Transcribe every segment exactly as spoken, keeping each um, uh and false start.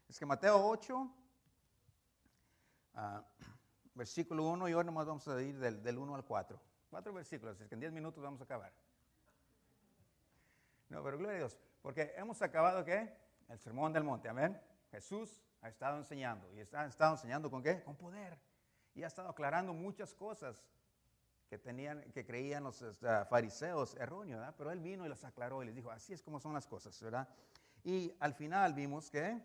Es que Mateo ocho, uh, versículo uno, y hoy nomás vamos a ir del, del uno al cuatro. Cuatro versículos, es que en diez minutos vamos a acabar. No, pero gloria a Dios, porque hemos acabado, ¿qué? El sermón del monte, amén. Jesús ha estado enseñando, y ha estado enseñando ¿con qué? Con poder. Y ha estado aclarando muchas cosas que tenían, que creían los uh, fariseos erróneos, ¿verdad? Pero él vino y las aclaró y les dijo, así es como son las cosas, ¿verdad? Y al final vimos que,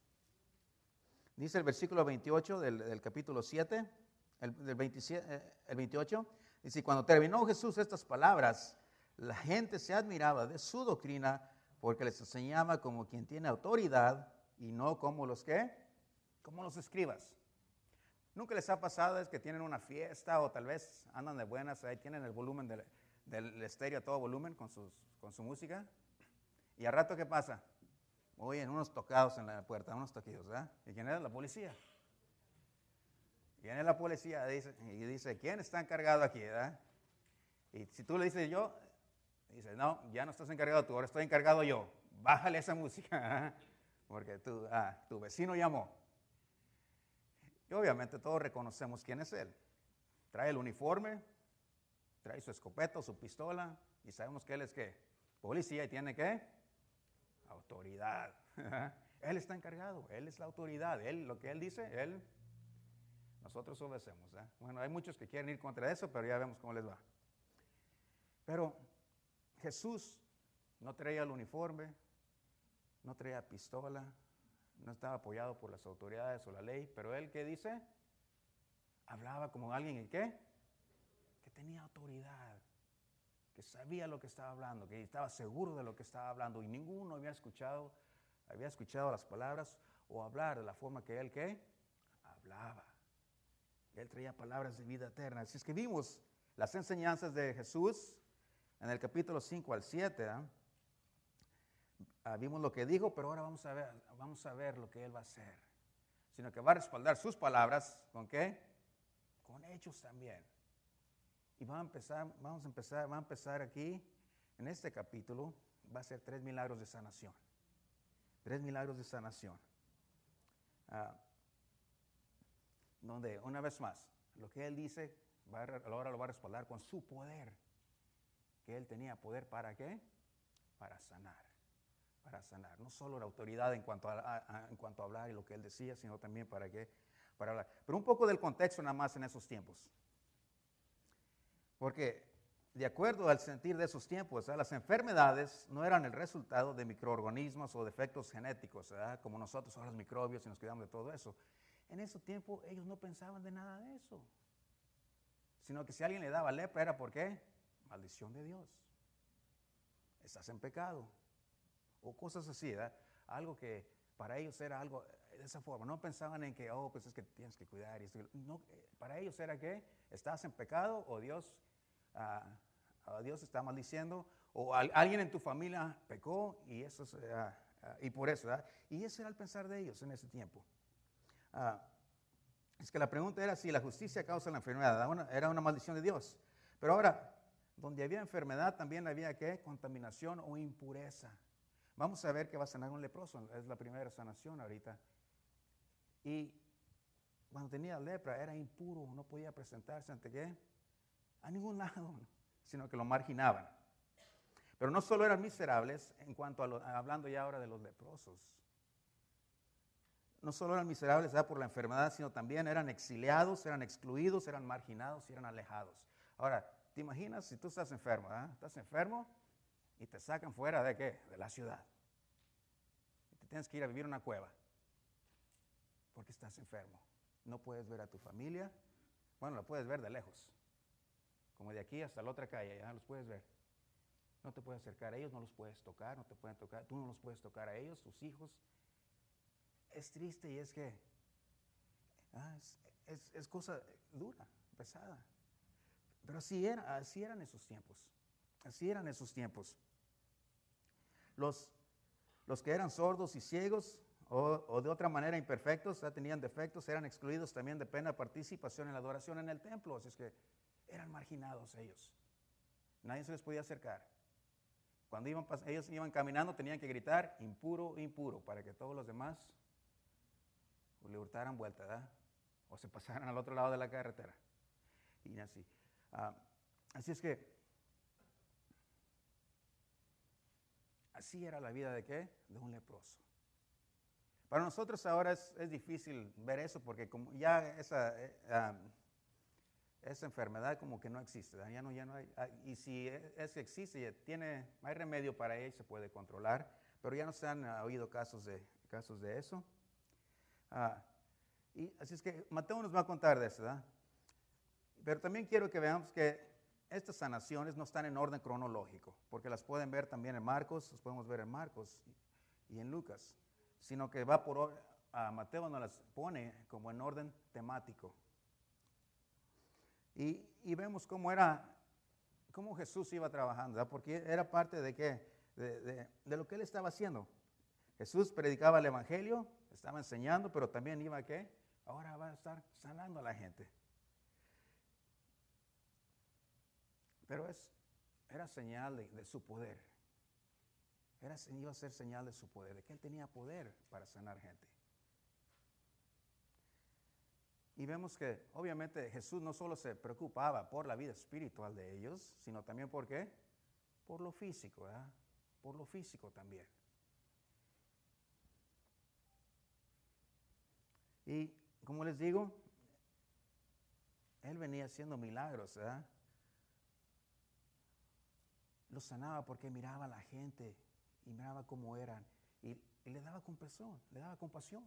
dice el versículo veintiocho del, del capítulo siete, el, del veintisiete, eh, el veintiocho, dice, cuando terminó Jesús estas palabras, la gente se admiraba de su doctrina porque les enseñaba como quien tiene autoridad y no como los que, como los escribas. ¿Nunca les ha pasado es que tienen una fiesta o tal vez andan de buenas, ahí tienen el volumen del, del estéreo a todo volumen con, sus, con su música? ¿Y al rato qué pasa? Oyen unos tocados en la puerta, unos toquillos, ¿verdad? ¿Y quién es? La policía. Viene la policía dice, y dice, ¿quién está encargado aquí, verdad? Y si tú le dices yo, dice, no, ya no estás encargado tú, ahora estoy encargado yo. Bájale esa música, ¿eh? Porque tu, ah, tu vecino llamó. Y obviamente todos reconocemos quién es él. Trae el uniforme, trae su escopeta, su pistola, y sabemos que él es ¿qué? Policía y tiene ¿qué? Autoridad. Él está encargado, él es la autoridad, él, lo que él dice, él, nosotros obedecemos. ¿eh? Bueno, hay muchos que quieren ir contra eso, pero ya vemos cómo les va. Pero Jesús no traía el uniforme, no traía pistola, no estaba apoyado por las autoridades o la ley, pero él, ¿qué dice? Hablaba como alguien, ¿y qué? Que tenía autoridad, que sabía lo que estaba hablando, que estaba seguro de lo que estaba hablando, y ninguno había escuchado, había escuchado las palabras o hablar de la forma que él, ¿qué? Hablaba. Él traía palabras de vida eterna. Así es que vimos las enseñanzas de Jesús en el capítulo cinco al siete, ¿eh? Ah, vimos lo que dijo, pero ahora vamos a ver, vamos a ver lo que él va a hacer. Sino que va a respaldar sus palabras, ¿con qué? Con hechos también. Y vamos a empezar, vamos a empezar, va a empezar aquí, en este capítulo, va a ser tres milagros de sanación. Tres milagros de sanación. Ah, donde, una vez más, lo que él dice, va a, ahora lo va a respaldar con su poder. Que él tenía poder para ¿qué? Para sanar. Para sanar. No solo la autoridad en cuanto a, a, a, en cuanto a hablar y lo que él decía, sino también para qué? Para hablar. Pero un poco del contexto nada más en esos tiempos. Porque de acuerdo al sentir de esos tiempos, ¿eh? Las enfermedades no eran el resultado de microorganismos o defectos genéticos, ¿eh? Como nosotros ahora los microbios y nos cuidamos de todo eso. En ese tiempo ellos no pensaban de nada de eso. Sino que si a alguien le daba lepra era ¿por qué? Maldición de Dios. Estás en pecado. O cosas así, ¿verdad? Algo que para ellos era algo de esa forma. No pensaban en que, oh, pues es que tienes que cuidar. Y esto. No, para ellos era que estás en pecado o Dios, uh, Dios está maldiciendo o al, alguien en tu familia pecó y eso es, uh, uh, y por eso, ¿verdad? Y ese era el pensar de ellos en ese tiempo. Uh, es que la pregunta era si la justicia causa la enfermedad. Una, era una maldición de Dios. Pero ahora, donde había enfermedad también había ¿qué? Contaminación o impureza. Vamos a ver que va a sanar un leproso, es la primera sanación ahorita. Y cuando tenía lepra era impuro, no podía presentarse ante qué? A ningún lado, sino que lo marginaban. Pero no solo eran miserables, en cuanto a, lo, hablando ya ahora de los leprosos, no solo eran miserables ¿verdad? Por la enfermedad, sino también eran exiliados, eran excluidos, eran marginados y eran alejados. Ahora, ¿te imaginas si tú estás enfermo? ¿eh? Estás enfermo y te sacan fuera de qué? De la ciudad. Y te tienes que ir a vivir en una cueva porque estás enfermo. No puedes ver a tu familia. Bueno, la puedes ver de lejos. Como de aquí hasta la otra calle, ya los puedes ver. No te puedes acercar a ellos, no los puedes tocar, no te pueden tocar, tú no los puedes tocar a ellos, tus hijos. Es triste y es que ah, es, es, es cosa dura, pesada. Pero así, era, así eran esos tiempos. Así eran esos tiempos. Los, los que eran sordos y ciegos, o, o de otra manera imperfectos, ya tenían defectos, eran excluidos también de plena participación en la adoración en el templo. Así es que eran marginados ellos. Nadie se les podía acercar. Cuando iban, ellos iban caminando, tenían que gritar, impuro, impuro, para que todos los demás o le hurtaran vuelta, ¿verdad? O se pasaran al otro lado de la carretera. Y así. Uh, así es que, así era la vida de qué? De un leproso. Para nosotros ahora es, es difícil ver eso porque como ya esa, eh, um, esa enfermedad como que no existe, ¿verdad? Ya no, ya no hay. Y si es que existe, tiene, hay remedio para ella y se puede controlar, pero ya no se han uh, oído casos de, casos de eso. Uh, y así es que Mateo nos va a contar de eso, ¿verdad? Pero también quiero que veamos que estas sanaciones no están en orden cronológico, porque las pueden ver también en Marcos, las podemos ver en Marcos y en Lucas, sino que va por, a Mateo nos las pone como en orden temático. Y, y vemos cómo era, cómo Jesús iba trabajando, ¿verdad? Porque era parte de, qué, de, de, de lo que él estaba haciendo. Jesús predicaba el Evangelio, estaba enseñando, pero también iba a qué, ahora va a estar sanando a la gente. Pero es, era señal de, de su poder. Era, iba a ser señal de su poder, de que él tenía poder para sanar gente. Y vemos que obviamente Jesús no solo se preocupaba por la vida espiritual de ellos, sino también por qué, por lo físico, ¿verdad? Por lo físico también. Y como les digo, él venía haciendo milagros, ¿verdad? Los sanaba porque miraba a la gente y miraba cómo eran y, y le daba compasión, le daba compasión.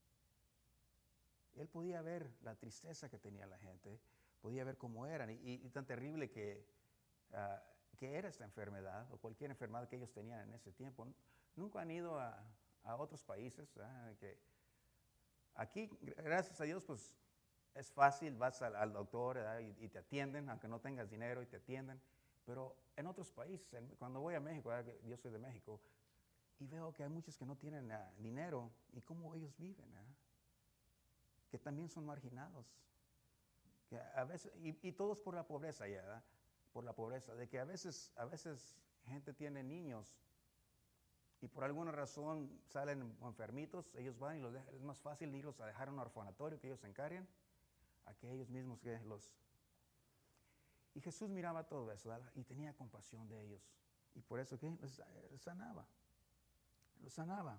Él podía ver la tristeza que tenía la gente, podía ver cómo eran y, y, y tan terrible que, uh, que era esta enfermedad o cualquier enfermedad que ellos tenían en ese tiempo. Nunca han ido a, a otros países, ¿eh? Que aquí, gracias a Dios, pues es fácil, vas al, al doctor, ¿eh? y, y te atienden, aunque no tengas dinero y te atienden. Pero en otros países, en, cuando voy a México, ¿eh? Yo soy de México, y veo que hay muchos que no tienen uh, dinero y cómo ellos viven, ¿eh? Que también son marginados. Que a veces, y, y todos por la pobreza ya, ¿verdad? Por la pobreza, de que a veces, a veces gente tiene niños y por alguna razón salen enfermitos, ellos van y los dejan, es más fácil irlos a dejar a un orfanatorio que ellos se encarguen, a que ellos mismos que los... Y Jesús miraba todo eso, ¿verdad? Y tenía compasión de ellos. Y por eso que los sanaba, los sanaba.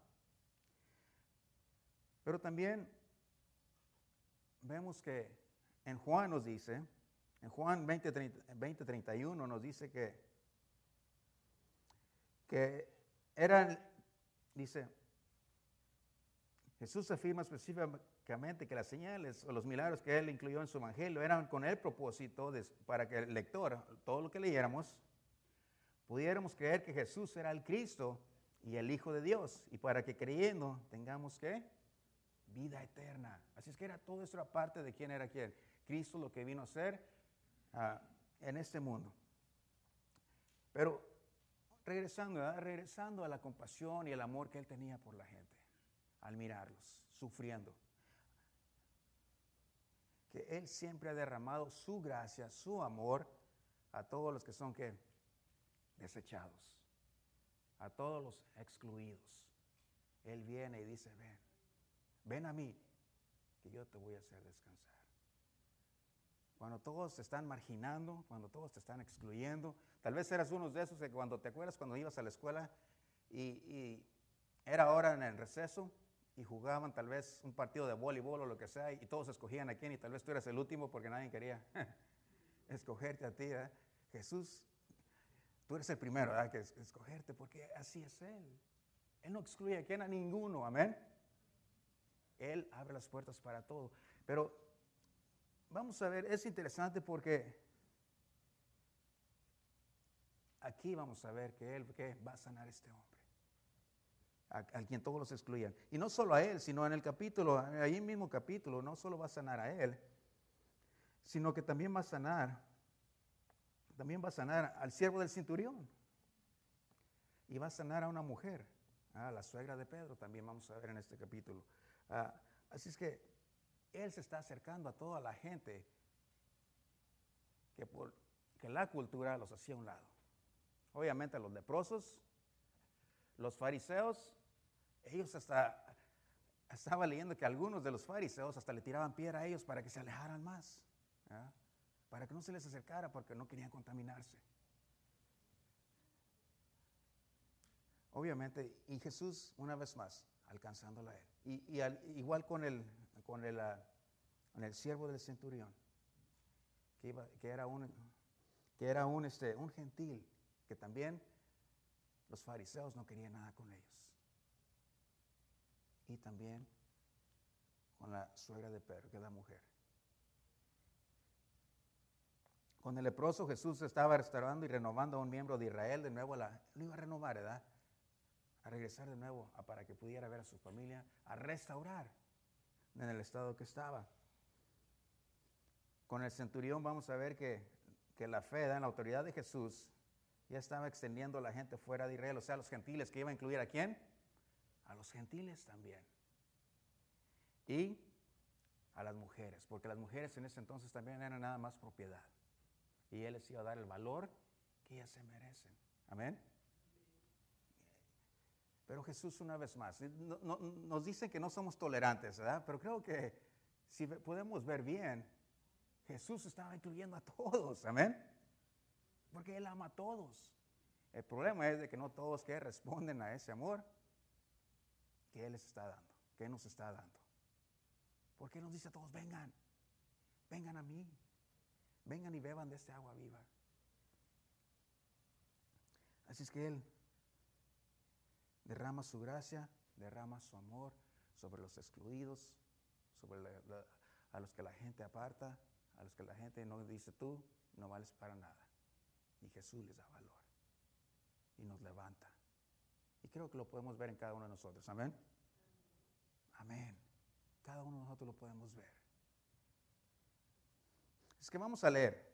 Pero también vemos que en Juan nos dice, en Juan veinte, treinta y uno nos dice que, que eran, dice, Jesús afirma específicamente que las señales o los milagros que él incluyó en su evangelio eran con el propósito de, para que el lector, todo lo que leyéramos, pudiéramos creer que Jesús era el Cristo y el Hijo de Dios, y para que creyendo tengamos que vida eterna. Así es que era todo esto era parte de quién era quién. Cristo, lo que vino a ser uh, en este mundo. Pero regresando, ¿verdad? regresando a la compasión y el amor que él tenía por la gente, al mirarlos, sufriendo. Que él siempre ha derramado su gracia, su amor a todos los que son ¿qué? Desechados, a todos los excluidos. Él viene y dice, ven. Ven a mí, que yo te voy a hacer descansar. Cuando todos te están marginando, cuando todos te están excluyendo, tal vez eras uno de esos que cuando te acuerdas cuando ibas a la escuela y, y era hora en el receso y jugaban tal vez un partido de voleibol o lo que sea y todos escogían a quién y tal vez tú eras el último porque nadie quería escogerte a ti. ¿eh? Jesús, tú eres el primero ¿verdad? Que es, escogerte porque así es Él. Él no excluye a quién, a ninguno, amén. Él abre las puertas para todo. Pero vamos a ver, es interesante porque aquí vamos a ver que Él que va a sanar a este hombre, a, a quien todos los excluían. Y no solo a Él, sino en el capítulo, ahí mismo capítulo, no solo va a sanar a Él, sino que también va a sanar, también va a sanar al siervo del centurión. Y va a sanar a una mujer, a la suegra de Pedro, también vamos a ver en este capítulo. Uh, así es que Él se está acercando a toda la gente que, por, que la cultura los hacía a un lado. Obviamente a los leprosos, los fariseos, ellos hasta, estaba leyendo que algunos de los fariseos hasta le tiraban piedra a ellos para que se alejaran más, ¿verdad? Para que no se les acercara porque no querían contaminarse. Obviamente, y Jesús una vez más, alcanzándola a él. Y, y al, igual con el, con el, uh, con el siervo del centurión, que, iba, que era, un, que era un, este, un gentil, que también los fariseos no querían nada con ellos. Y también con la suegra de Pedro, que es la mujer. Con el leproso Jesús estaba restaurando y renovando a un miembro de Israel, de nuevo la, lo iba a renovar, ¿verdad? A regresar de nuevo a, para que pudiera ver a su familia, a restaurar en el estado que estaba. Con el centurión vamos a ver que, que la fe, en la autoridad de Jesús, ya estaba extendiendo a la gente fuera de Israel, o sea, a los gentiles, que iba a incluir ¿a quién? A los gentiles también. Y a las mujeres, porque las mujeres en ese entonces también eran nada más propiedad. Y Él les iba a dar el valor que ellas se merecen. Amén. Pero Jesús una vez más, no, no, nos dicen que no somos tolerantes, ¿verdad? Pero creo que si podemos ver bien, Jesús estaba incluyendo a todos, amén. Porque Él ama a todos. El problema es de que no todos que responden a ese amor que Él les está dando, que Él nos está dando. Porque Él nos dice a todos, vengan, vengan a mí, vengan y beban de este agua viva. Así es que Él derrama su gracia, derrama su amor sobre los excluidos, sobre la, la, a los que la gente aparta, a los que la gente no dice tú, no vales para nada. Y Jesús les da valor y nos levanta. Y creo que lo podemos ver en cada uno de nosotros. Amén. Amén. Cada uno de nosotros lo podemos ver. Es que vamos a leer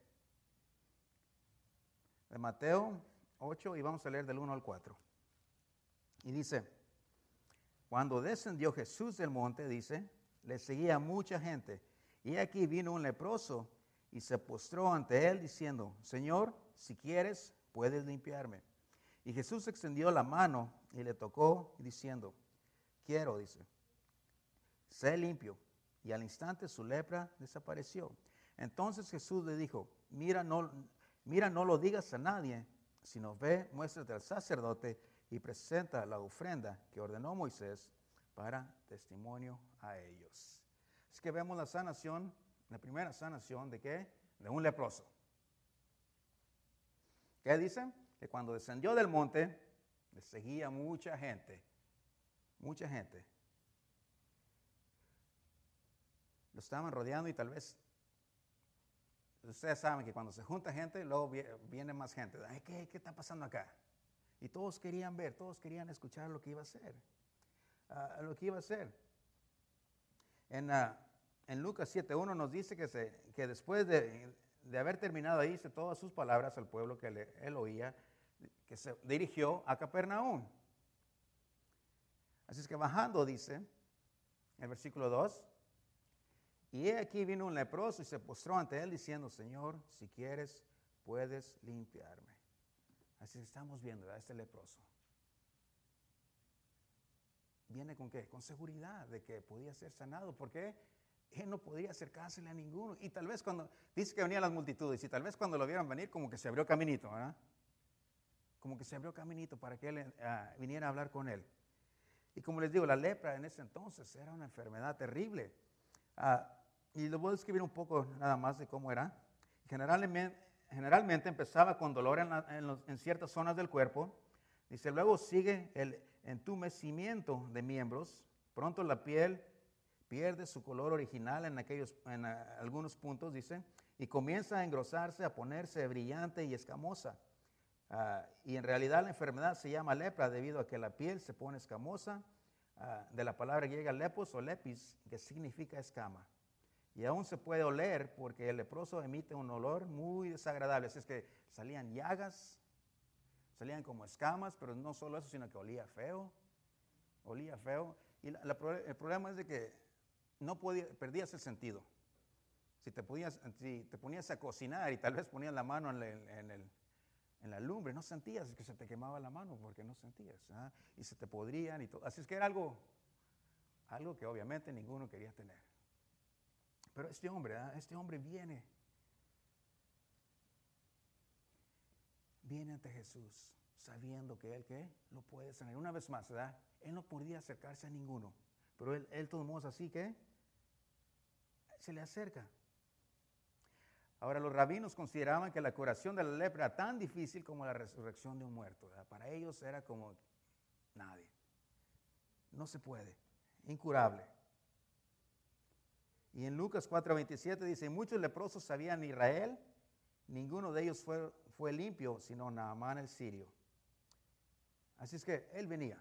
de Mateo ocho y vamos a leer del uno al cuatro. Y dice, cuando descendió Jesús del monte, dice, le seguía mucha gente. Y aquí vino un leproso y se postró ante él diciendo, Señor, si quieres, puedes limpiarme. Y Jesús extendió la mano y le tocó diciendo, quiero, dice, sé limpio. Y al instante su lepra desapareció. Entonces Jesús le dijo, mira, no, mira, no lo digas a nadie, sino ve, muéstrate al sacerdote y presenta la ofrenda que ordenó Moisés para testimonio a ellos. Es que vemos la sanación, la primera sanación de qué? De un leproso. ¿Qué dice? Que cuando descendió del monte, le seguía mucha gente, mucha gente. Lo estaban rodeando y tal vez, ustedes saben que cuando se junta gente, luego viene más gente. Ay, ¿qué, ¿Qué está pasando acá? Y todos querían ver, todos querían escuchar lo que iba a hacer, uh, lo que iba a hacer. En, uh, en Lucas siete uno nos dice que, se, que después de, de haber terminado ahí, dice todas sus palabras al pueblo que le, él oía, que se dirigió a Capernaum. Así es que bajando, dice, en el versículo dos, y he aquí vino un leproso y se postró ante él diciendo, Señor, si quieres, puedes limpiarme. Así estamos viendo a este leproso. ¿Viene con qué? Con seguridad de que podía ser sanado. ¿Por qué? Él no podía acercársele a ninguno. Y tal vez cuando, dice que venían las multitudes, y tal vez cuando lo vieron venir, como que se abrió caminito, ¿verdad? Como que se abrió caminito para que él uh, viniera a hablar con él. Y como les digo, la lepra en ese entonces era una enfermedad terrible. Uh, y les voy a describir un poco nada más de cómo era. Generalmente, Generalmente empezaba con dolor en, la, en, los, en ciertas zonas del cuerpo. Dice, luego sigue el entumecimiento de miembros. Pronto la piel pierde su color original en, aquellos, en uh, algunos puntos, dice, y comienza a engrosarse, a ponerse brillante y escamosa. Uh, y en realidad la enfermedad se llama lepra debido a que la piel se pone escamosa, uh, de la palabra griega lepos o lepis, que significa escama. Y aún se puede oler porque el leproso emite un olor muy desagradable. Así es que salían llagas, salían como escamas, pero no solo eso, sino que olía feo, olía feo. Y la, la, el problema es de que no podía, perdías el sentido. Si te, podías, si te ponías a cocinar y tal vez ponías la mano en, el, en, el, en la lumbre, no sentías que se te quemaba la mano porque no sentías. ¿eh? Y se te podrían y todo. Así es que era algo, Algo que obviamente ninguno quería tener. Pero este hombre, ¿eh? este hombre viene, viene ante Jesús, sabiendo que Él, ¿qué? Lo puede sanar. Una vez más, ¿verdad? Él no podía acercarse a ninguno, pero Él, él todos modos, así que se le acerca. Ahora, los rabinos consideraban que la curación de la lepra era tan difícil como la resurrección de un muerto, ¿verdad? Para ellos era como nadie. No se puede, incurable. Y en Lucas cuatro veintisiete dice, muchos leprosos habían en Israel, ninguno de ellos fue, fue limpio, sino Naamán el sirio. Así es que él venía.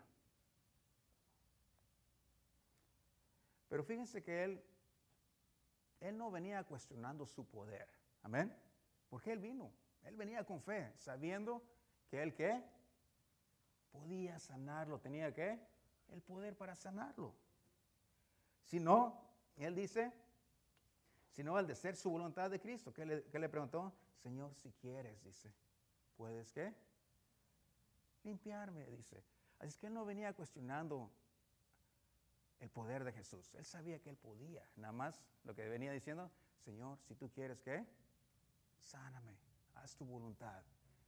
Pero fíjense que él, él no venía cuestionando su poder. Amén. Porque él vino. Él venía con fe, sabiendo que él, ¿qué? Podía sanarlo. Tenía, ¿qué? El poder para sanarlo. Si no, él dice, sino al de ser su voluntad de Cristo. ¿Qué le, qué le preguntó? Señor, si quieres, dice, ¿puedes qué? Limpiarme, dice. Así es que él no venía cuestionando el poder de Jesús. Él sabía que él podía. Nada más lo que venía diciendo, Señor, si tú quieres, ¿qué? Sáname, haz tu voluntad.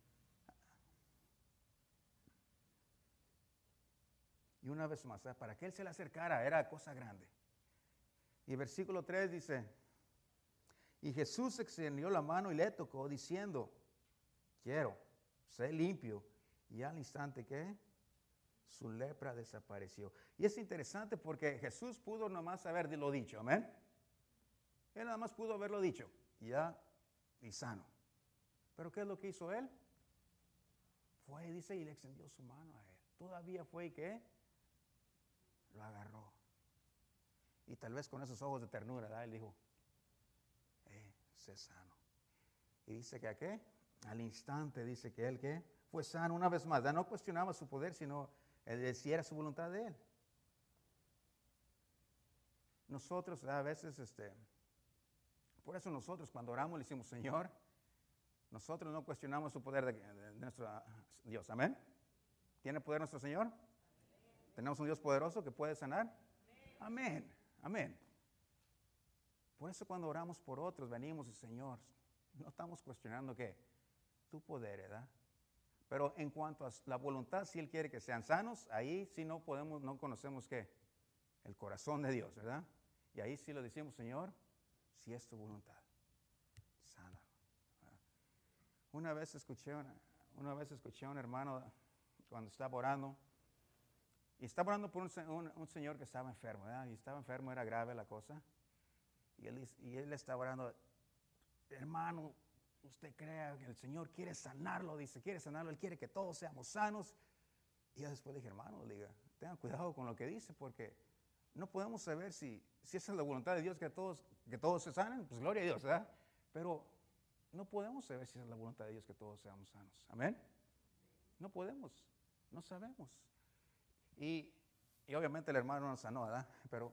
Y una vez más, ¿eh? Para que él se le acercara, era cosa grande. Y el versículo tres dice, y Jesús extendió la mano y le tocó, diciendo, quiero, sé limpio. Y al instante, ¿qué? Su lepra desapareció. Y es interesante porque Jesús pudo nomás haberlo dicho, amén. Él nada más pudo haberlo dicho, y ya, y sano. Pero ¿qué es lo que hizo él? Fue, dice, y le extendió su mano a él. Todavía fue y ¿qué? Lo agarró. Y tal vez con esos ojos de ternura, ¿verdad? Él dijo, eh, sé sano. Y dice que a qué? Al instante dice que él, ¿qué? Fue sano una vez más. Ya no cuestionaba su poder, sino él, si era su voluntad de él. Nosotros a veces, este, por eso nosotros cuando oramos le decimos, Señor, nosotros no cuestionamos su poder de, de, de nuestro Dios. Amén. ¿Tiene poder nuestro Señor? Amén. ¿Tenemos un Dios poderoso que puede sanar? Amén. Amén. Amén. Por eso cuando oramos por otros, venimos y Señor, no estamos cuestionando qué, tu poder, ¿verdad? Pero en cuanto a la voluntad, si Él quiere que sean sanos, ahí sí no podemos, no conocemos qué, el corazón de Dios, ¿verdad? Y ahí sí le decimos, Señor, si es tu voluntad, sana. Una vez escuché, una, una vez escuché a un hermano cuando estaba orando, y estaba orando por un, un, un señor que estaba enfermo, ¿verdad? Y estaba enfermo, era grave la cosa. Y él, y él estaba orando, hermano, usted crea que el Señor quiere sanarlo, dice, quiere sanarlo, Él quiere que todos seamos sanos. Y yo después dije, hermano, diga, tengan cuidado con lo que dice, porque no podemos saber si, si esa es la voluntad de Dios, que todos, que todos se sanen, pues gloria a Dios, ¿verdad? Pero no podemos saber si es la voluntad de Dios que todos seamos sanos. ¿Amén? No podemos, no sabemos. Y, y obviamente el hermano no sanó, ¿verdad? Pero,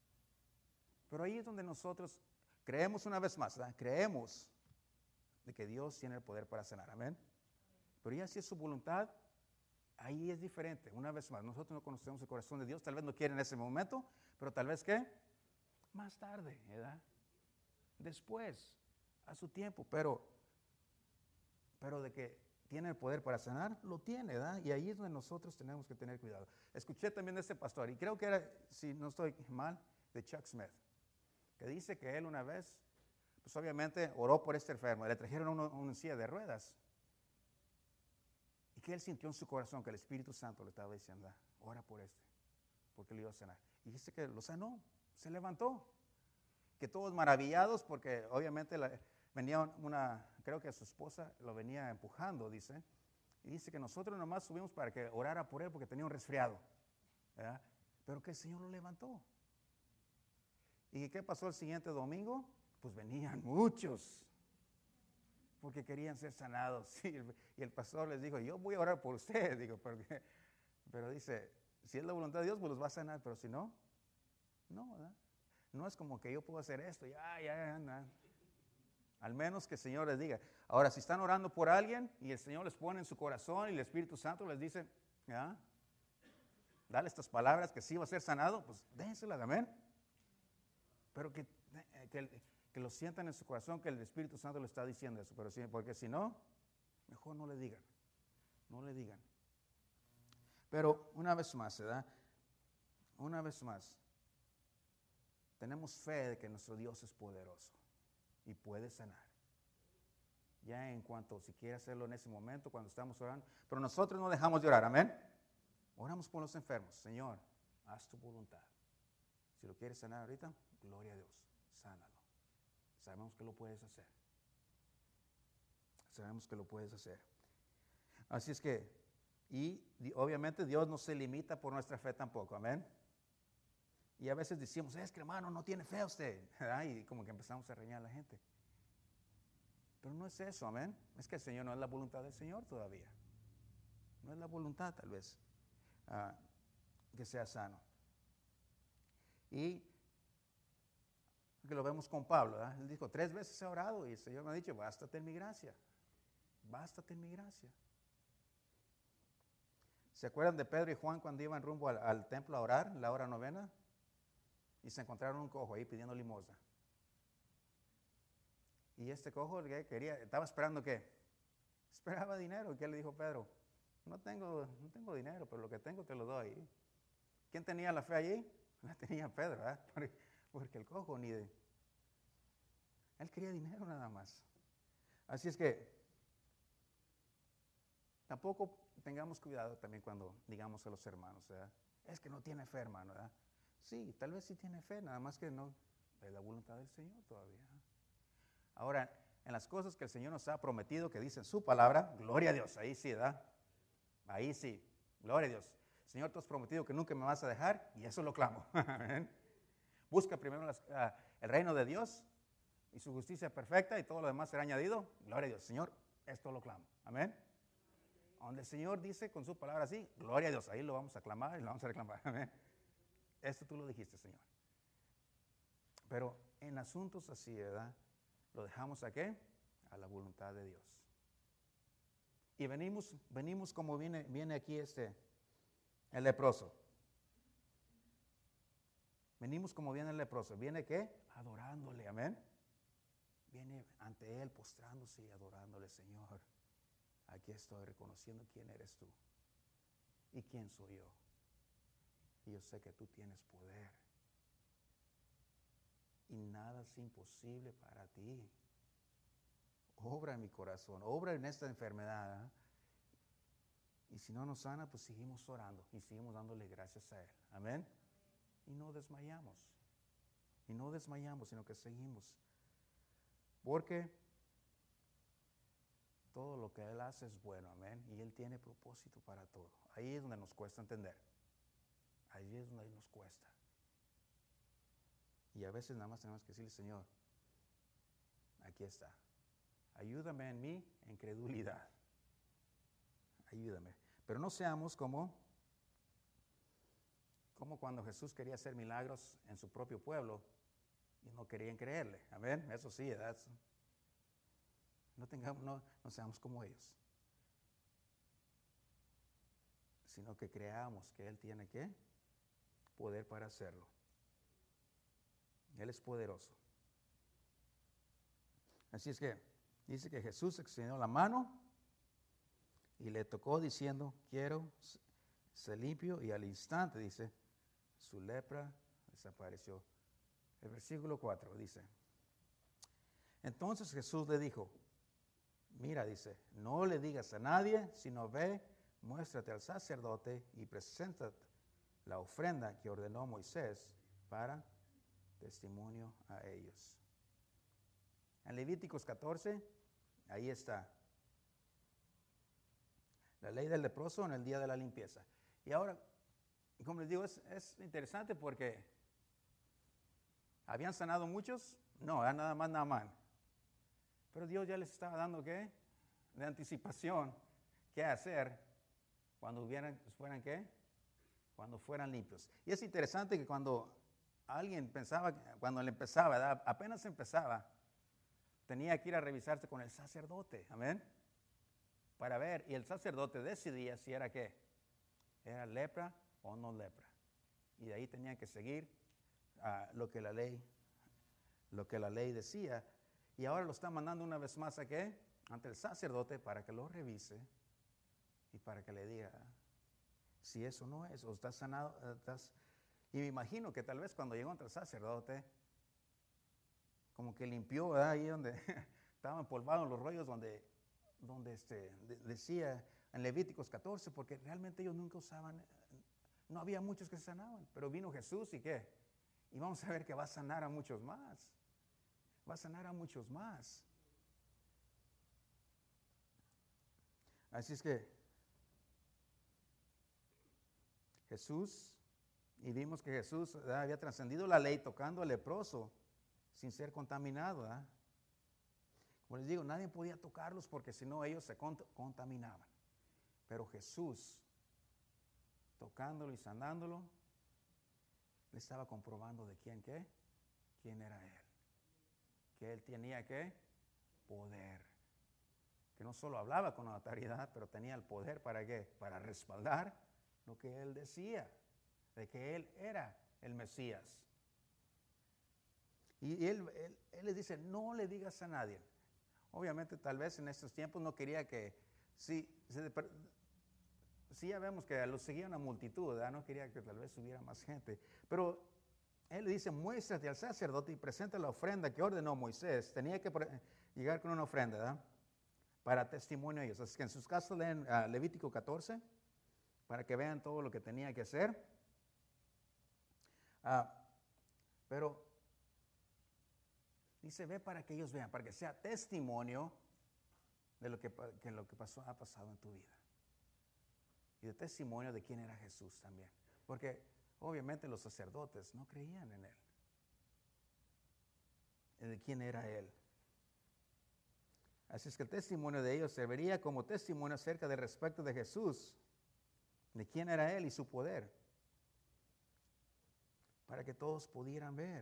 pero ahí es donde nosotros creemos una vez más, ¿verdad? Creemos de que Dios tiene el poder para sanar, amén. Pero ya si es su voluntad, ahí es diferente. Una vez más, nosotros no conocemos el corazón de Dios, tal vez no quiere en ese momento, pero tal vez ¿qué? Más tarde, ¿verdad? Después, a su tiempo, pero, pero de que tiene el poder para sanar, lo tiene, ¿verdad? Y ahí es donde nosotros tenemos que tener cuidado. Escuché también de este pastor, y creo que era, si no estoy mal, de Chuck Smith, que dice que él una vez, pues obviamente oró por este enfermo, le trajeron una, una silla de ruedas, y que él sintió en su corazón que el Espíritu Santo le estaba diciendo, ah, ora por este, porque le iba a sanar. Y dice que lo sanó, se levantó, que todos maravillados, porque obviamente la, venía una, creo que su esposa lo venía empujando, dice, y dice que nosotros nomás subimos para que orara por él porque tenía un resfriado, ¿verdad? Pero que el Señor lo levantó. ¿Y qué pasó el siguiente domingo? Pues venían muchos, porque querían ser sanados. Y el, y el pastor les dijo, yo voy a orar por ustedes, digo, porque, pero dice, si es la voluntad de Dios, pues los va a sanar, pero si no, no, ¿verdad? No es como que yo puedo hacer esto, ya, ya, ya, ya. Al menos que el Señor les diga. Ahora, si están orando por alguien y el Señor les pone en su corazón y el Espíritu Santo les dice, ¿ya? darle estas palabras que sí va a ser sanado, pues déjenselas, amén. Pero que, que, que lo sientan en su corazón, que el Espíritu Santo le está diciendo eso, pero sí, porque si no, mejor no le digan, no le digan. Pero una vez más, ¿verdad? Una vez más, tenemos fe de que nuestro Dios es poderoso y puede sanar. Ya en cuanto, si quiere hacerlo en ese momento, cuando estamos orando, pero nosotros no dejamos de orar, amén. Oramos por los enfermos. Señor, haz tu voluntad. Si lo quieres sanar ahorita, gloria a Dios, sánalo. Sabemos que lo puedes hacer. Sabemos que lo puedes hacer. Así es que, y obviamente Dios no se limita por nuestra fe tampoco, amén. Y a veces decimos, es que hermano, no tiene fe usted, ¿verdad? Y como que empezamos a reñir a la gente. Pero no es eso, amén. Es que el Señor no es la voluntad del Señor todavía. No es la voluntad, tal vez, uh, que sea sano. Y que lo vemos con Pablo, ¿verdad? Él dijo, tres veces he orado y el Señor me ha dicho, bástate en mi gracia. Bástate en mi gracia. ¿Se acuerdan de Pedro y Juan cuando iban rumbo al, al templo a orar, la hora novena? Y se encontraron un cojo ahí pidiendo limosna. Y este cojo que quería, estaba esperando ¿qué? Esperaba dinero. ¿Y qué le dijo Pedro? No tengo, no tengo dinero, pero lo que tengo te lo doy. ¿Quién tenía la fe allí? La tenía Pedro, ¿verdad? Porque el cojo ni de... Él quería dinero nada más. Así es que tampoco tengamos cuidado también cuando digamos a los hermanos, ¿verdad? Es que no tiene fe, hermano, ¿verdad? Sí, tal vez sí tiene fe, nada más que no es la voluntad del Señor todavía. Ahora, en las cosas que el Señor nos ha prometido, que dicen su palabra, gloria a Dios, ahí sí, ¿verdad? Ahí sí, gloria a Dios. Señor, tú has prometido que nunca me vas a dejar, y eso lo clamo. Busca primero las, uh, el reino de Dios y su justicia perfecta, y todo lo demás será añadido. Gloria a Dios, Señor, esto lo clamo. Amén. Donde el Señor dice con su palabra así, gloria a Dios, ahí lo vamos a clamar y lo vamos a reclamar. Amén. Esto tú lo dijiste, Señor. Pero en asuntos así, ¿verdad? ¿Lo dejamos a qué? A la voluntad de Dios. Y venimos, venimos como viene, viene aquí este, el leproso. Venimos como viene el leproso. ¿Viene qué? Adorándole, amén. Viene ante Él postrándose y adorándole, Señor. Aquí estoy reconociendo quién eres tú y quién soy yo. Y yo sé que tú tienes poder. Y nada es imposible para ti. Obra en mi corazón, obra en esta enfermedad. ¿Eh? Y si no nos sana, pues seguimos orando y seguimos dándole gracias a Él. Amén. Y no desmayamos. Y no desmayamos, sino que seguimos. Porque todo lo que Él hace es bueno, amén. Y Él tiene propósito para todo. Ahí es donde nos cuesta entender. Ahí es donde nos cuesta. Y a veces nada más tenemos que decirle, Señor, aquí está. Ayúdame en mi incredulidad. Ayúdame. Pero no seamos como, como cuando Jesús quería hacer milagros en su propio pueblo y no querían creerle. Amén. Eso sí, ¿verdad? No, tengamos, no, no seamos como ellos. Sino que creamos que Él tiene ¿qué? Poder para hacerlo. Él es poderoso. Así es que dice que Jesús extendió la mano y le tocó diciendo, quiero ser limpio, y al instante, dice, su lepra desapareció. El versículo cuatro dice, entonces Jesús le dijo, mira, dice, no le digas a nadie, sino ve, muéstrate al sacerdote y presenta la ofrenda que ordenó Moisés para testimonio a ellos. En Levíticos catorce, ahí está. La ley del leproso en el día de la limpieza. Y ahora, como les digo, es, es interesante porque ¿habían sanado muchos? No, era nada más Naamán. Pero Dios ya les estaba dando, ¿qué? De anticipación, ¿qué hacer cuando hubieran, fueran, ¿qué? Cuando fueran limpios. Y es interesante que cuando alguien pensaba, cuando le empezaba, ¿verdad? Apenas empezaba, tenía que ir a revisarse con el sacerdote, amén, para ver, y el sacerdote decidía si era qué, era lepra o no lepra. Y de ahí tenían que seguir uh, lo que la ley, lo que la ley decía. Y ahora lo está mandando una vez más a qué? Ante el sacerdote para que lo revise y para que le diga si eso no es, o estás sanado, estás... Y me imagino que tal vez cuando llegó ante el sacerdote, como que limpió, ¿verdad? Ahí donde estaban empolvados los rollos, donde, donde este, de, decía en Levíticos catorce, porque realmente ellos nunca usaban, no había muchos que se sanaban, pero vino Jesús y ¿qué? Y vamos a ver que va a sanar a muchos más, va a sanar a muchos más. Así es que Jesús, y vimos que Jesús ¿verdad? Había trascendido la ley tocando al leproso sin ser contaminado. ¿verdad? Como les digo, nadie podía tocarlos porque si no ellos se cont- contaminaban. Pero Jesús, tocándolo y sanándolo, le estaba comprobando de quién qué, quién era él. Que él tenía qué, poder. Que no solo hablaba con autoridad, pero tenía el poder para qué, para respaldar lo que él decía, de que él era el Mesías. Y él, él, él les dice, no le digas a nadie. Obviamente tal vez en estos tiempos no quería que, sí, se, sí ya vemos que lo seguía una multitud, ¿verdad? No quería que tal vez hubiera más gente. Pero él le dice, muéstrate al sacerdote y presenta la ofrenda que ordenó Moisés. Tenía que llegar con una ofrenda, ¿verdad? Para testimonio de ellos. Así que en sus casos leen uh, Levítico catorce, para que vean todo lo que tenía que hacer. Uh, pero dice, ve para que ellos vean, para que sea testimonio de lo que, que lo que pasó, ha pasado en tu vida. Y de testimonio de quién era Jesús también. Porque obviamente los sacerdotes no creían en él. De quién era él. Así es que el testimonio de ellos serviría como testimonio acerca del respecto de Jesús, de quién era él y su poder, para que todos pudieran ver.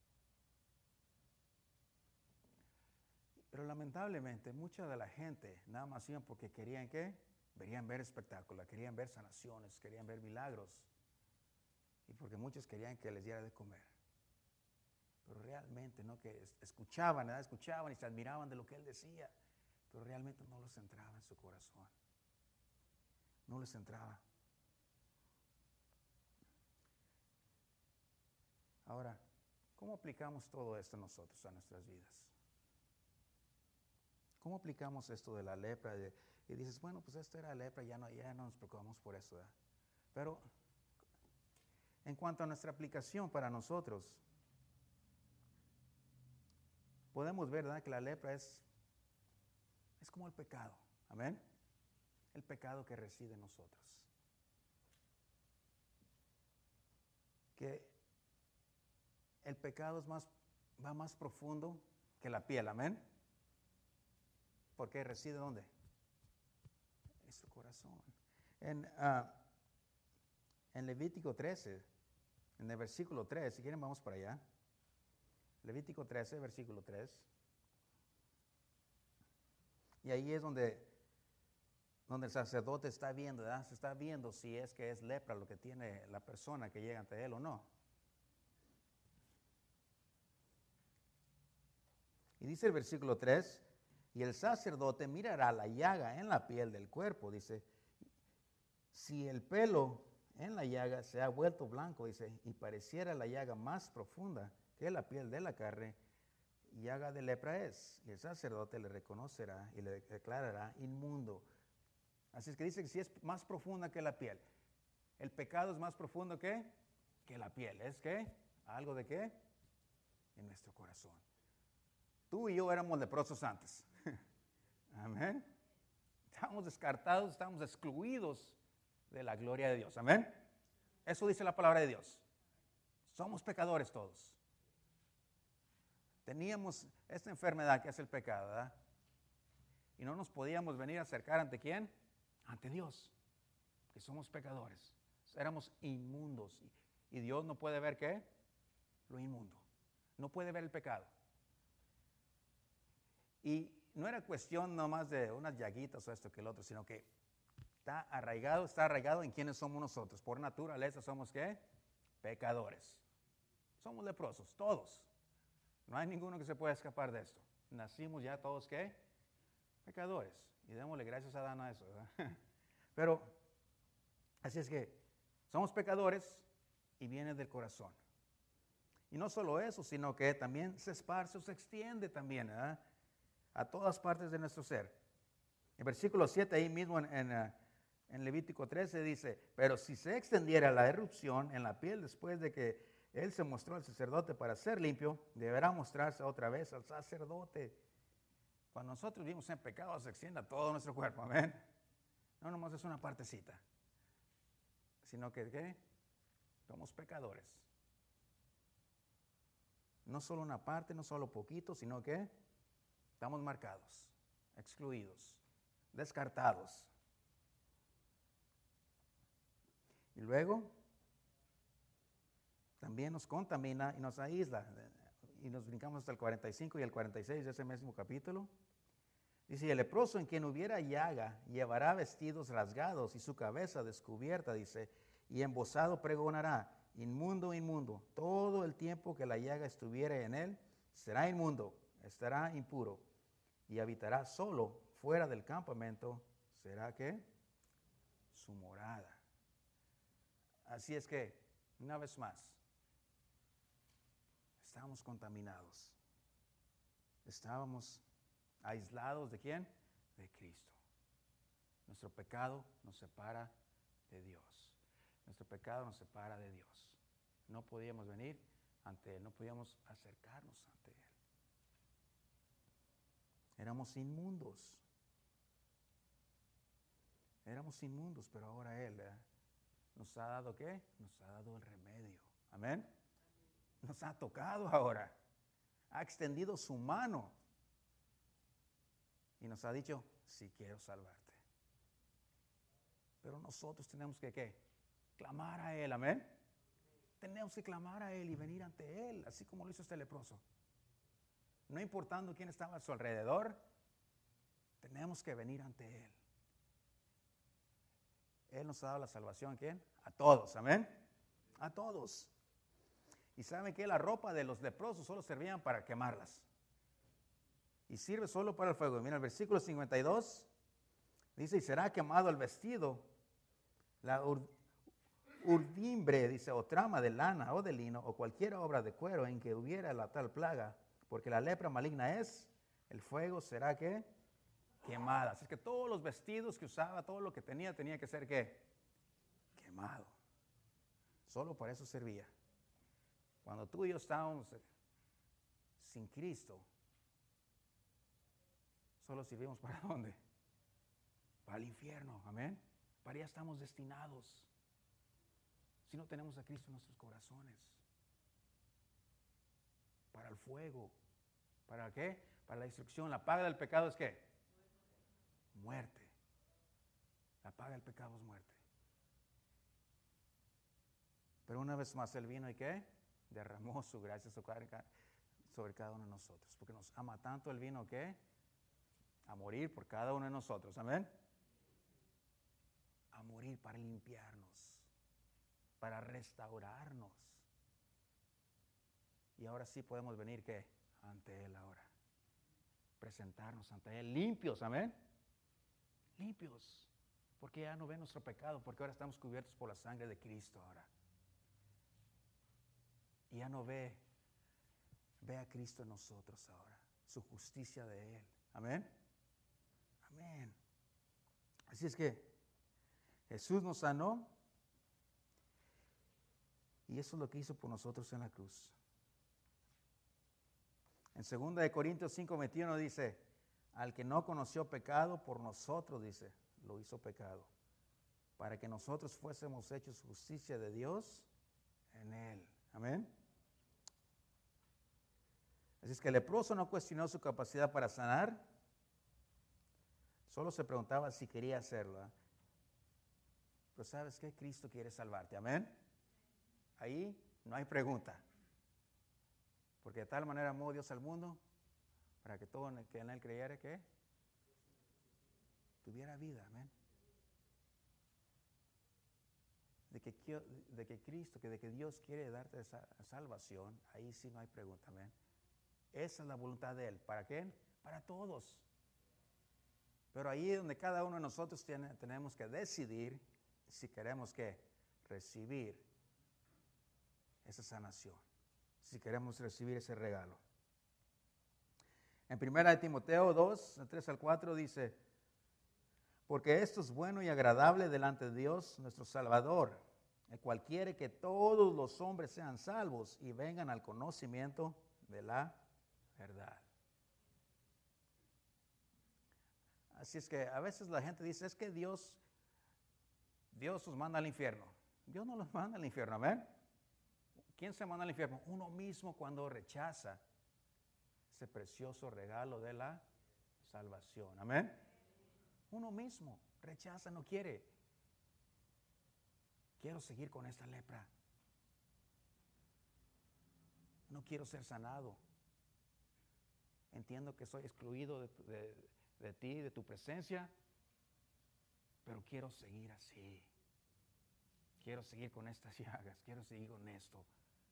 Pero lamentablemente mucha de la gente nada más iban porque querían ¿qué? Querían ver espectáculos, querían ver sanaciones, querían ver milagros. Y porque muchos querían que les diera de comer. Pero realmente no, que escuchaban, ¿verdad? Escuchaban y se admiraban de lo que él decía. Pero realmente no les entraba en su corazón. No les entraba. Ahora, ¿cómo aplicamos todo esto nosotros a nuestras vidas? ¿Cómo aplicamos esto de la lepra? De, y dices, bueno, pues esto era lepra, ya no, ya no nos preocupamos por eso. ¿verdad? Pero en cuanto a nuestra aplicación para nosotros, podemos ver ¿verdad? que la lepra es, es como el pecado. Amén. El pecado que reside en nosotros. Que el pecado es más, va más profundo que la piel. Amén. Porque reside ¿dónde? En nuestro corazón. En, uh, en Levítico trece, en el versículo tres, si quieren vamos para allá. Levítico trece, versículo tres. Y ahí es donde, donde el sacerdote está viendo, ¿verdad? Se está viendo si es que es lepra lo que tiene la persona que llega ante él o no. Y dice el versículo tres, y el sacerdote mirará la llaga en la piel del cuerpo, dice, si el pelo en la llaga se ha vuelto blanco, dice, y pareciera la llaga más profunda que la piel de la carne, llaga de lepra es, y el sacerdote le reconocerá y le declarará inmundo. Así es que dice que si es más profunda que la piel, el pecado es más profundo que, que la piel, ¿es qué? ¿Algo de qué? En nuestro corazón. Tú y yo éramos leprosos antes. Amén. Estamos descartados, estamos excluidos de la gloria de Dios. Amén. Eso dice la palabra de Dios. Somos pecadores todos. Teníamos esta enfermedad que es el pecado, ¿verdad? Y no nos podíamos venir a acercar ante quién? Ante Dios. Que somos pecadores. Éramos inmundos. Y Dios no puede ver ¿qué? Lo inmundo. No puede ver el pecado. Y no era cuestión nomás de unas llaguitas o esto que el otro, sino que Está arraigado, está arraigado en quiénes somos nosotros. Por naturaleza somos ¿qué? Pecadores. Somos leprosos, todos. No hay ninguno que se pueda escapar de esto. Nacimos ya todos ¿qué? Pecadores. Y démosle gracias a Adán a eso, ¿verdad? Pero, así es que somos pecadores y viene del corazón. Y no solo eso, sino que también se esparce o se extiende también ¿eh? a todas partes de nuestro ser. En versículo siete, ahí mismo en, en, en Levítico trece dice, pero si se extendiera la erupción en la piel después de que él se mostró al sacerdote para ser limpio, deberá mostrarse otra vez al sacerdote. Cuando nosotros vivimos en pecado, se extiende a todo nuestro cuerpo, amén. No nomás es una partecita, sino que ¿qué? Somos pecadores. No solo una parte, no solo poquito, sino que estamos marcados, excluidos, descartados. Y luego también nos contamina y nos aísla. Y nos brincamos hasta el cuarenta y cinco y el cuarenta y seis de ese mismo capítulo. Dice, el leproso en quien hubiera llaga llevará vestidos rasgados y su cabeza descubierta, dice, y embozado pregonará, inmundo, inmundo, todo el tiempo que la llaga estuviere en él, será inmundo, estará impuro, y habitará solo fuera del campamento, será que su morada. Así es que, una vez más, estábamos contaminados, estábamos aislados ¿de quién? De Cristo. Nuestro pecado nos separa de Dios. Nuestro pecado nos separa de Dios. No podíamos venir ante Él, no podíamos acercarnos ante Él. Éramos inmundos. Éramos inmundos, pero ahora Él ¿eh? nos ha dado ¿qué? Nos ha dado el remedio. Amén. Nos ha tocado ahora. Ha extendido su mano. Y nos ha dicho, sí quiero salvarte. Pero nosotros tenemos que ¿qué? Clamar a Él, amén. Tenemos que clamar a Él y venir ante Él, así como lo hizo este leproso. No importando quién estaba a su alrededor, tenemos que venir ante Él. Él nos ha dado la salvación, ¿a quién? A todos, amén. A todos. Y saben que la ropa de los leprosos solo servían para quemarlas. Y sirve solo para el fuego. Mira el versículo cincuenta y dos. Dice, y será quemado el vestido, la ur, urdimbre, dice, o trama de lana o de lino, o cualquier obra de cuero en que hubiera la tal plaga, porque la lepra maligna es, el fuego será que quemada. Así que todos los vestidos que usaba, todo lo que tenía, tenía que ser ¿qué? Quemado. Solo para eso servía. Cuando tú y yo estábamos sin Cristo, solo sirvimos para dónde? Para el infierno, amén. Para allá estamos destinados. Si no tenemos a Cristo en nuestros corazones. Para el fuego. ¿Para qué? Para la destrucción. La paga del pecado es ¿qué? Muerte. La paga del pecado es muerte. Pero una vez más Él vino y ¿qué? Derramó su gracia sobre cada uno de nosotros. Porque nos ama tanto, Él vino ¿qué? A morir por cada uno de nosotros. Amén. A morir para limpiarnos, para restaurarnos. Y ahora sí podemos venir ¿qué? Ante Él ahora. Presentarnos ante Él limpios, amén. Limpios. Porque ya no ve nuestro pecado, porque ahora estamos cubiertos por la sangre de Cristo ahora. Y ya no ve, ve a Cristo en nosotros ahora, su justicia de Él. Amén. Amén. Así es que Jesús nos sanó y eso es lo que hizo por nosotros en la cruz. En segunda de Corintios cinco veintiuno dice, al que no conoció pecado, por nosotros, dice, lo hizo pecado, para que nosotros fuésemos hechos justicia de Dios en Él. Amén. Así es que el leproso no cuestionó su capacidad para sanar, solo se preguntaba si quería hacerlo. ¿eh? Pero ¿sabes qué? Cristo quiere salvarte. Amén. Ahí no hay pregunta. Porque de tal manera amó Dios al mundo, para que todo el que en Él creyera, ¿qué? Tuviera vida. Amén. de que, de que Cristo, que de que Dios quiere darte esa salvación, ahí sí no hay pregunta, amén. Esa es la voluntad de Él. ¿Para qué? Para todos. Pero ahí es donde cada uno de nosotros tiene, tenemos que decidir si queremos que recibir esa sanación, si queremos recibir ese regalo. En primera de Timoteo dos, tres al cuatro dice, porque esto es bueno y agradable delante de Dios, nuestro Salvador, el cual quiere que todos los hombres sean salvos y vengan al conocimiento de la verdad. Así es que a veces la gente dice, es que Dios, Dios los manda al infierno. Dios no los manda al infierno, amén. ¿Quién se manda al infierno? Uno mismo cuando rechaza ese precioso regalo de la salvación, amén. Uno mismo rechaza, no quiere. Quiero seguir con esta lepra. No quiero ser sanado. Entiendo que soy excluido de, de, de ti, de tu presencia, pero quiero seguir así. Quiero seguir con estas llagas, quiero seguir con esto.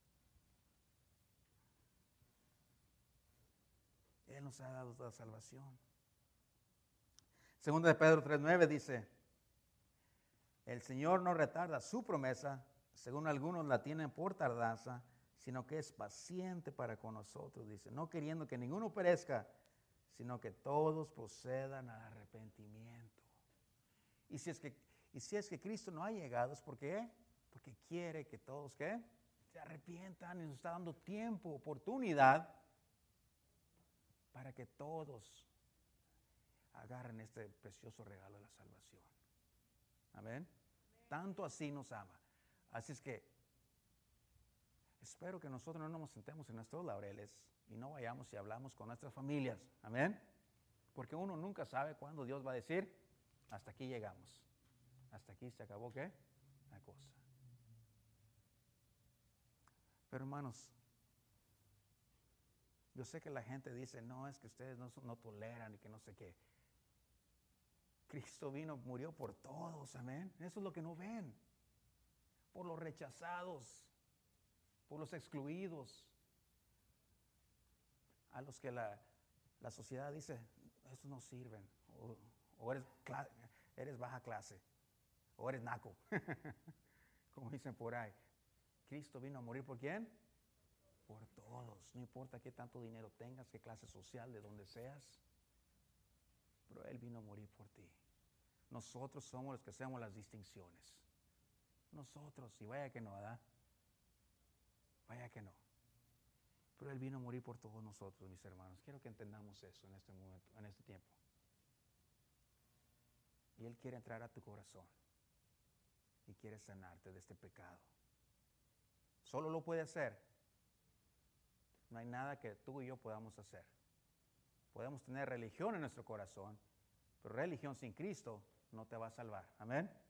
Él nos ha dado la salvación. Segunda de Pedro tres nueve dice, el Señor no retarda su promesa, según algunos la tienen por tardanza, sino que es paciente para con nosotros, dice, no queriendo que ninguno perezca, sino que todos procedan al arrepentimiento. Y si es que, y si es que Cristo no ha llegado, ¿es por qué? Porque quiere que todos, ¿qué? Se arrepientan y nos está dando tiempo, oportunidad, para que todos agarren este precioso regalo de la salvación. Amén. Tanto así nos ama. Así es que espero que nosotros no nos sentemos en nuestros laureles y no vayamos y hablamos con nuestras familias. Amén. Porque uno nunca sabe cuándo Dios va a decir, hasta aquí llegamos. Hasta aquí se acabó, ¿qué? La cosa. Pero hermanos, yo sé que la gente dice, no, es que ustedes no, no toleran y que no sé qué. Cristo vino, murió por todos, amén. Eso es lo que no ven. Por los rechazados, por los excluidos, a los que la, la sociedad dice, esos no sirven, o, o eres, eres baja clase, o eres naco, como dicen por ahí. Cristo vino a morir ¿por quién? Por todos, no importa qué tanto dinero tengas, qué clase social, de donde seas, pero Él vino a morir por ti. Nosotros somos los que hacemos las distinciones. Nosotros, y vaya que no, ¿verdad? Vaya que no. Pero Él vino a morir por todos nosotros, mis hermanos. Quiero que entendamos eso en este momento, en este tiempo. Y Él quiere entrar a tu corazón y quiere sanarte de este pecado. Solo lo puede hacer. No hay nada que tú y yo podamos hacer. Podemos tener religión en nuestro corazón, pero religión sin Cristo no te va a salvar. Amén.